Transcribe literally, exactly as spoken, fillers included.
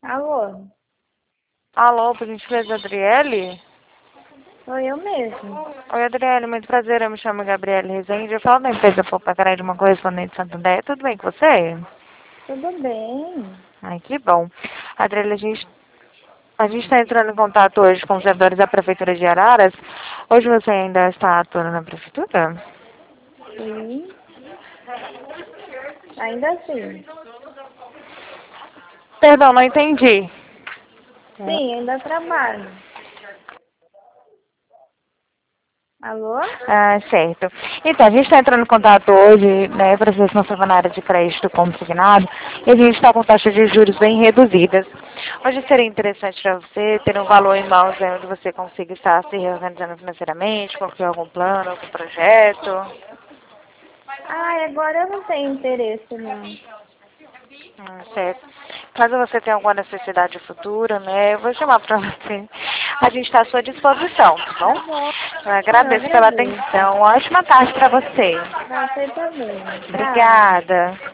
Alô? Alô, por gentileza, Adriele? Sou eu mesmo. Oi, Adriele, muito prazer, eu me chamo Gabriele Rezende, eu falo da empresa Fopacará de uma correspondente de Santo André, tudo bem com você? Tudo bem? Ai, que bom. Adriele, a gente a gente está entrando em contato hoje com os servidores da Prefeitura de Araras. Hoje você ainda está atuando na Prefeitura? Sim. Ainda assim. Perdão, não entendi. Sim, ainda trabalho. Alô? Ah, certo. Então, a gente está entrando em contato hoje, né, para ver se não estava na área de crédito consignado, e a gente está com taxas de juros bem reduzidas. Hoje seria interessante para você ter um valor em mãos aí onde você consiga estar se reorganizando financeiramente, concluir algum plano, algum projeto. Ah, agora eu não tenho interesse, não. Ah, certo. Caso você tenha alguma necessidade futura, né, eu vou chamar para você. A gente está à sua disposição, tá bom? Tá bom. Eu Eu agradeço pela agradeço. atenção. Ótima tarde para você. Pra você também. Tchau. Obrigada.